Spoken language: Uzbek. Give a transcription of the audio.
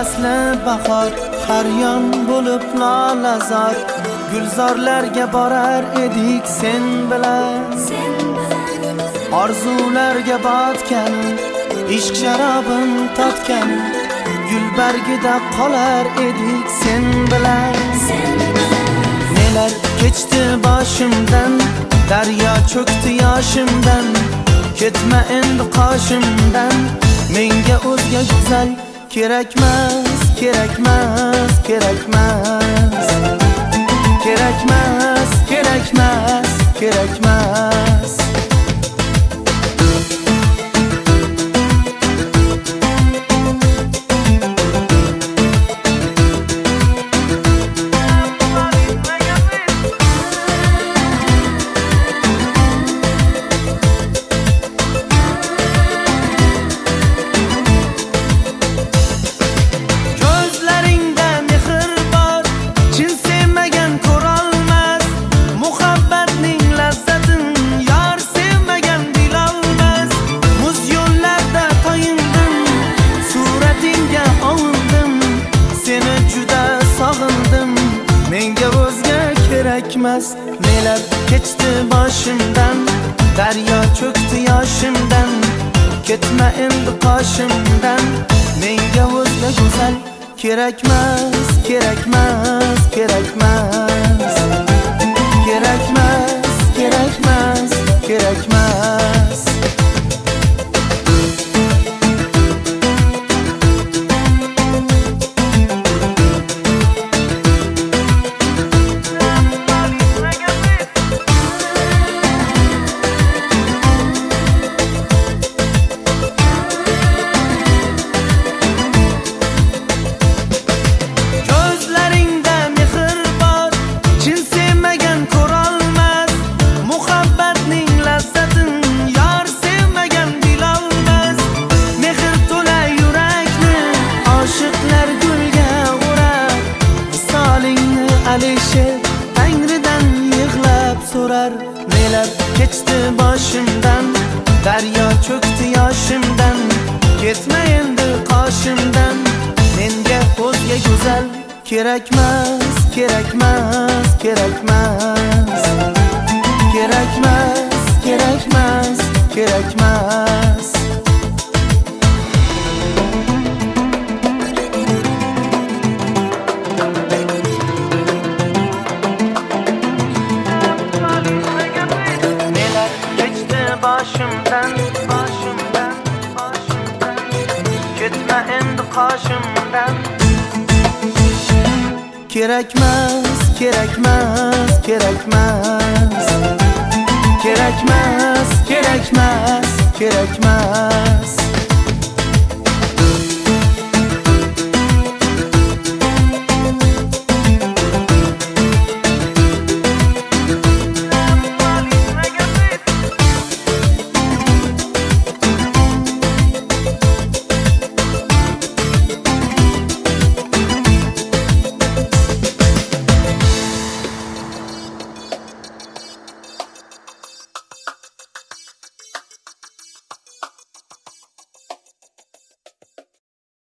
fasli bahor, har yon bo'lib lolazor, gulzorlarga borar edik sen bilan. Orzularga botgan, ishq sharobin totgan, gulbargida qolar edik sen bilan. Nelar kechdi boshimdan, daryo cho'kdi yoshimdan, ketma endi qoshimdan. Menga o'zga go'zal kerakmas, kerakmas, kerakmas, kerakmas, kerakmas, kerakmas. Menga o'zga kerakmas. Nelar kechdi boshimdan, daryo cho'kdi yoshimdan, ketma endi qoshimdan. Menga o'zga go'zal kerakmas, kerakmas, kerakmas, kerakmas, kerakmas, kerakmas. Alisher Tangridan yig'lab so'rar. Nelar kechdi boshimdan, daryo cho'kdi yoshimdan, ketma endi qoshimdan. Menga o'zga go'zal kerakmas, kerakmas, kerakmas, kerakmas, kerakmas, kerakmas. Boshimdan, boshimdan, boshimdan, ketma endi qoshimdan. Kerakmas, kerakmas, kerakmas, kerakmas, kerakmas, kerakmas.